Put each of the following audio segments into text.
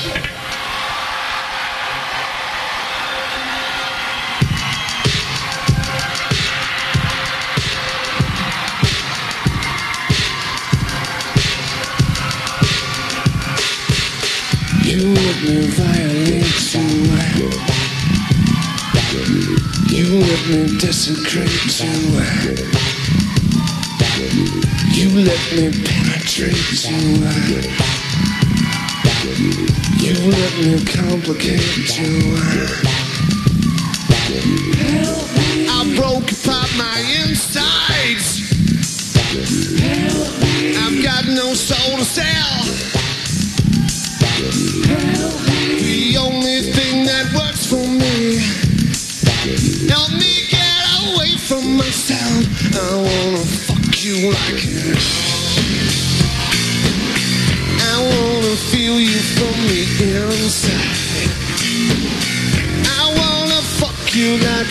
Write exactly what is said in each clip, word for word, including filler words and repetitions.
You let me violate you. You let me desecrate you. You let me penetrate you. You let me complicate you. I broke apart my insides. I've got no soul to sell. The only thing that works for me, help me get away from myself. I wanna fuck you like it. I wanna feel you from the inside. I wanna fuck you like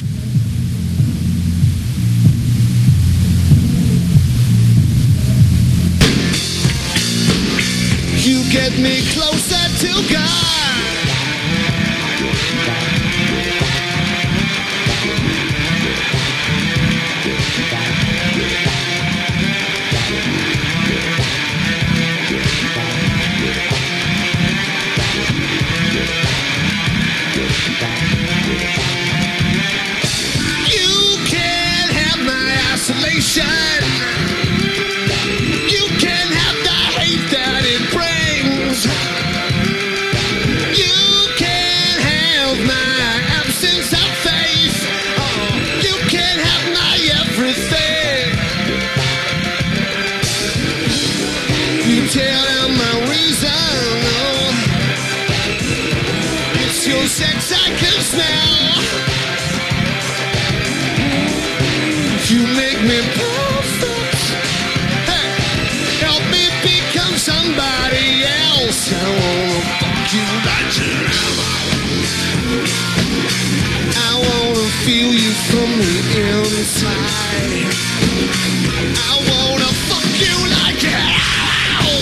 you get me closer to God. You can't have my isolation. You can't have the hate that it brings. You can't have my absence of faith. Oh, you can't have my everything. You tell them my reason. Oh, it's your sex I can smell. You make me perfect. Hey, help me become somebody else. I wanna fuck you like you. I wanna feel you from the inside. I wanna fuck you like hell.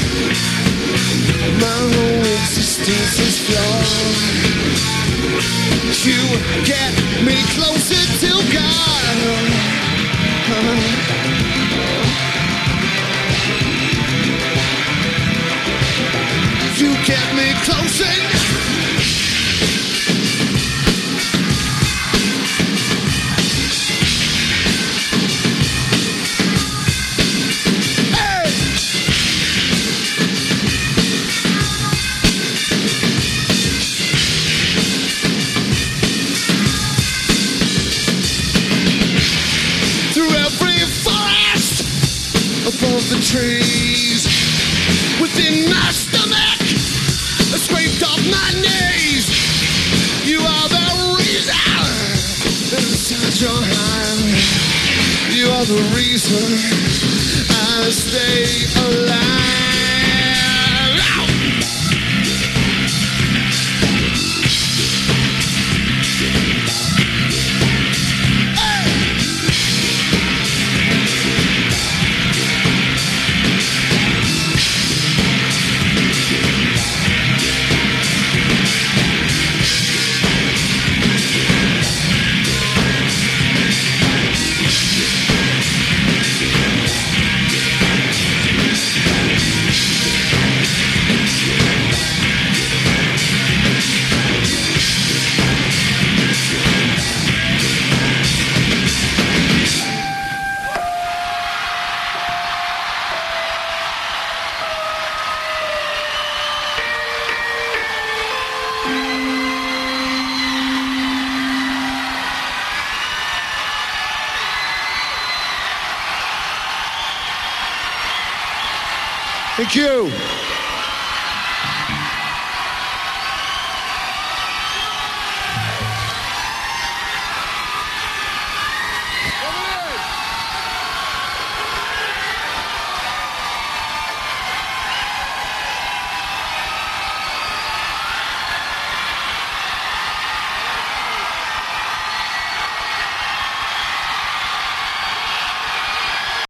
My whole existence is flawed. You get me closer to God. You get me closer. Above the trees, within my stomach, I scraped off my knees. You are the reason inside your heart. You are the reason I stay alive. Thank you.